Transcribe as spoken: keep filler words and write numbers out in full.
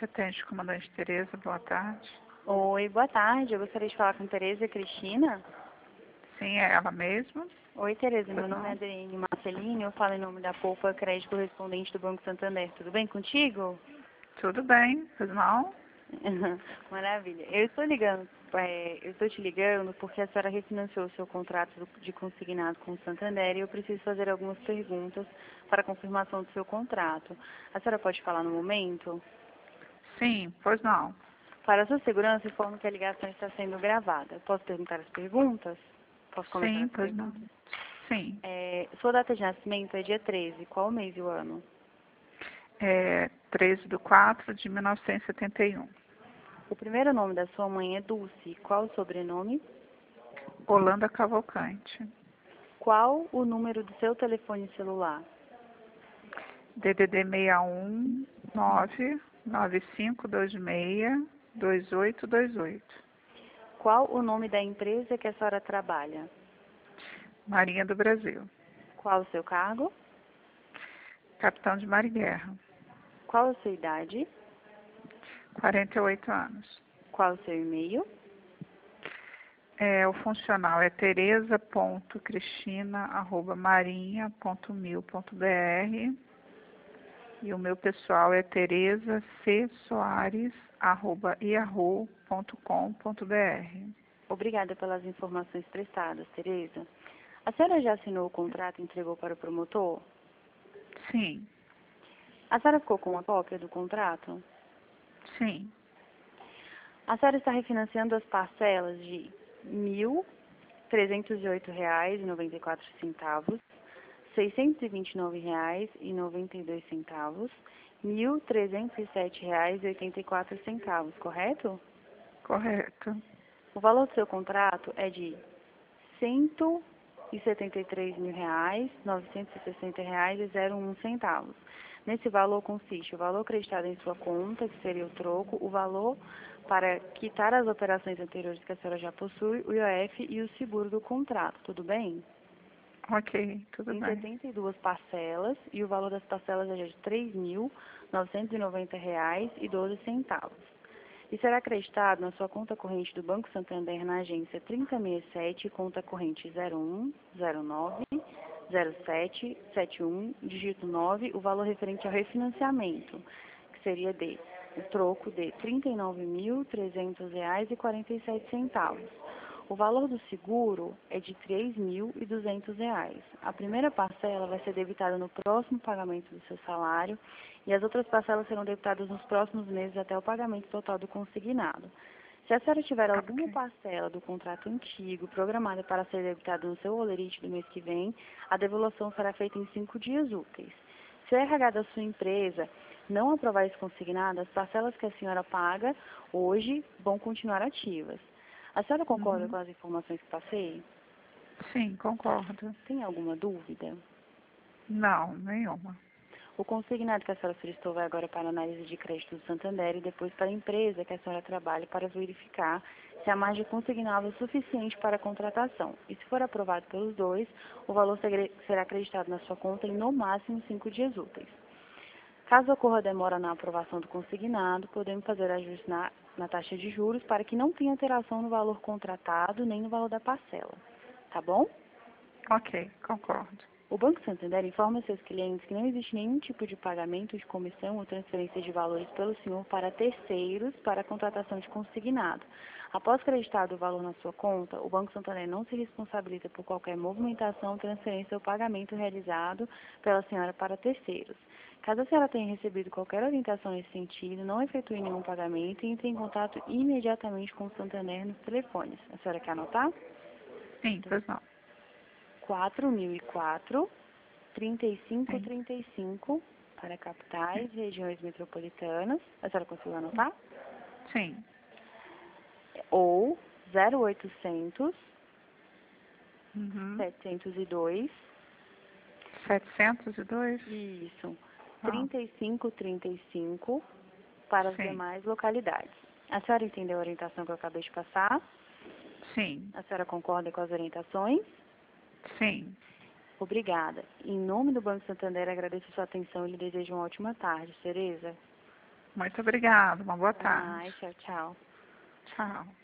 Você atende comandante Tereza, boa tarde. Oi, boa tarde. Eu gostaria de falar com Tereza Cristina. Sim, é ela mesma. Oi, Tereza. Meu Pois nome é não. Adriane Marcelini. Eu falo em nome da Poupa Crédito Correspondente do Banco Santander. Tudo bem contigo? Tudo bem, pois não? Maravilha. Eu estou ligando, é, eu estou te ligando porque a senhora refinanciou o seu contrato de consignado com o Santander e eu preciso fazer algumas perguntas para a confirmação do seu contrato. A senhora pode falar no momento? Sim, pois não. Para a sua segurança, informo que a ligação está sendo gravada. Posso perguntar as perguntas? Posso começar Sim, as pois não. perguntas? Sim. É, sua data de nascimento é dia treze. Qual o mês e o ano? É treze de quatro de mil novecentos e setenta e um. O primeiro nome da sua mãe é Dulce. Qual o sobrenome? Holanda Cavalcante. Qual o número do seu telefone celular? D D D seis um nove nove cinco dois seis dois oito dois oito. Qual o nome da empresa que a senhora trabalha? Marinha do Brasil. Qual o seu cargo? Capitão de Mar e Guerra. Qual a sua idade? quarenta e oito anos. Qual o seu e-mail? É, o funcional é tereza ponto cristina arroba marinha ponto mil ponto br e o meu pessoal é tereza c soares arroba yahoo ponto com ponto br. Obrigada pelas informações prestadas, Tereza. A senhora já assinou o contrato e entregou para o promotor? Sim, A senhora ficou com uma cópia do contrato? sim, A senhora está refinanciando as parcelas de mil trezentos e oito reais e noventa e quatro centavos, seiscentos e vinte e nove reais e noventa e dois centavos, mil trezentos e sete reais e oitenta e quatro centavos, correto? correto. O valor do seu contrato é de cento e setenta e três mil reais, novecentos e sessenta reais e zero um centavos. Nesse valor consiste o valor acreditado em sua conta, que seria o troco, o valor para quitar as operações anteriores que a senhora já possui, o I O F e o seguro do contrato, tudo bem? Ok, tudo Em bem. setenta e duas parcelas e o valor das parcelas é de três mil novecentos e noventa reais e doze centavos. E será acreditado na sua conta corrente do Banco Santander na agência trinta sessenta e sete, conta corrente zero um zero nove zero sete sete um, dígito nove, o valor referente ao refinanciamento, que seria de o troco de trinta e nove mil trezentos reais e quarenta e sete centavos. O valor do seguro é de três mil e duzentos reais. A primeira parcela vai ser debitada no próximo pagamento do seu salário e as outras parcelas serão debitadas nos próximos meses até o pagamento total do consignado. Se a senhora tiver alguma Ok, parcela do contrato antigo programada para ser debitada no seu holerite do mês que vem, a devolução será feita em cinco dias úteis. Se o R H da sua empresa não aprovar esse consignado, as parcelas que a senhora paga hoje vão continuar ativas. A senhora concorda uhum. com as informações que passei? Sim, concordo. Tem alguma dúvida? Não, nenhuma. O consignado que a senhora solicitou vai agora para a análise de crédito do Santander e depois para a empresa que a senhora trabalha para verificar se a margem consignável é suficiente para a contratação. E se for aprovado pelos dois, o valor será acreditado na sua conta em no máximo cinco dias úteis. Caso ocorra demora na aprovação do consignado, podemos fazer ajustes na, na taxa de juros para que não tenha alteração no valor contratado nem no valor da parcela. Tá bom? Ok, concordo. O Banco Santander informa seus clientes que não existe nenhum tipo de pagamento de comissão ou transferência de valores pelo senhor para terceiros para a contratação de consignado. Após creditado o valor na sua conta, o Banco Santander não se responsabiliza por qualquer movimentação, transferência ou pagamento realizado pela senhora para terceiros. Caso a senhora tenha recebido qualquer orientação nesse sentido, não efetue nenhum pagamento e entre em contato imediatamente com o Santander nos telefones. A senhora quer anotar? Sim, pois não. quatro mil e quatro, trinta e cinco Sim, trinta e cinco para sim. capitais, regiões metropolitanas. A senhora conseguiu anotar? Sim. Ou zero oitocentos, Uhum. setecentos e dois, setecentos e dois? isso, Ah, trinta e cinco trinta e cinco para as sim, demais localidades. A senhora entendeu a orientação que eu acabei de passar? sim, A senhora concorda com as orientações? sim. Obrigada. Em nome do Banco Santander, agradeço a sua atenção e lhe desejo uma ótima tarde, Tereza. Muito obrigada, uma boa Até mais. tarde. Tchau, tchau. Tchau.